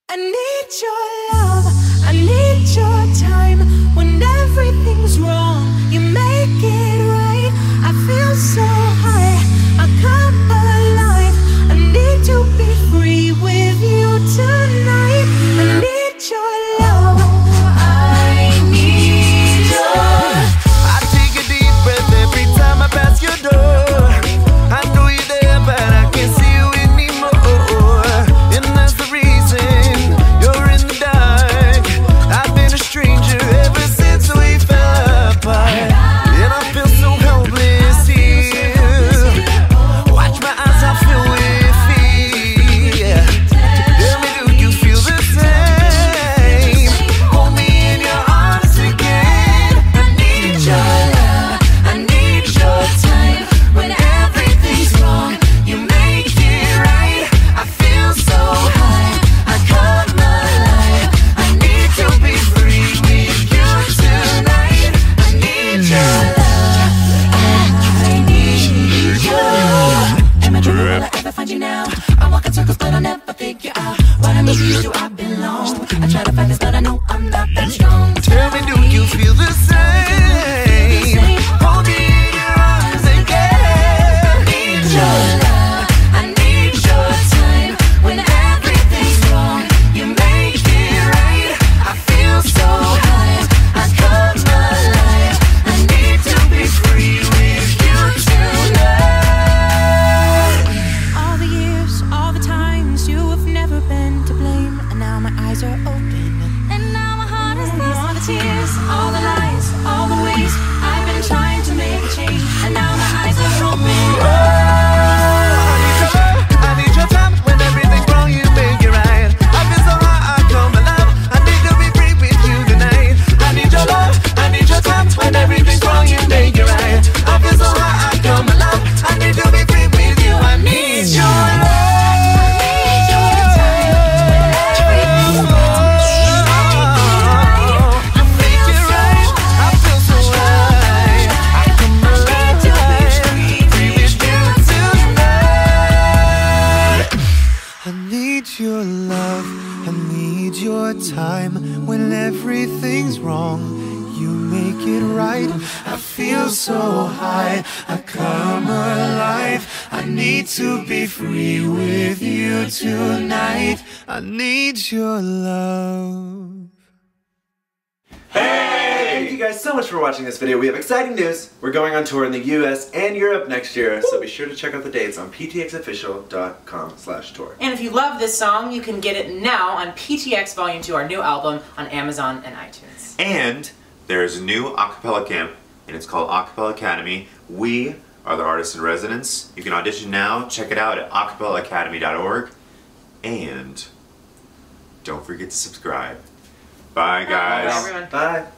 I need your love, I need your time. When everything's wrong, you make it right. I feel so high, I come alive. I need to be free with you tonight. I need your love, I need your. I take a deep breath every time I pass your door. I know you're there, but I can't see you anymore. And that's the reason you're in the dark. I've been a stranger ever since we fell apart. And I feel so helpless here. Watch my eyes, I feel with fear. Tell me, do you feel the same? Hold me in your arms again. I need your love, I need your time. When everything's wrong, you make it right. I feel so high, I come alive. I need to be free with you tonight. I need your love, I need your. Am I dreaming? Will I ever find you now? I walk in circles, but I'll never figure out what I mean to you. Do I belong? I try to fight this, but I know I'm not that strong. Tell me, do you feel the same? Hold me in your arms again. I need your love, I need your time. When everything's wrong, you make it right. I feel so high, I come alive. I need to be free with you tonight. All the years, all the times, you have never been to blame. And now my eyes are open, and now my heart is lost. All the tears, all the lies, all the ways I've been trying to make a change. And now my eyes are open. I need your time. When everything's wrong, you make it right. I feel so high, I come alive. I need to be free with you tonight. I need your love, I need your time. When everything's wrong, you make it right. I feel so high, I come alive. I need to be free with you. I need your love. I need your love, I need your time. When everything's wrong, you make it right. I feel so high, I come alive. I need to be free with you tonight. I need your love. Thank you guys so much for watching this video. We have exciting news. We're going on tour in the US and Europe next year, so be sure to check out the dates on ptxofficial.com/tour. And if you love this song, you can get it now on PTX Volume 2, our new album, on Amazon and iTunes. And there's a new acapella camp, and it's called Acapella Academy. We are the artists in residence. You can audition now. Check it out at acapellaacademy.org. And don't forget to subscribe. Bye, guys. Bye, everyone. Bye.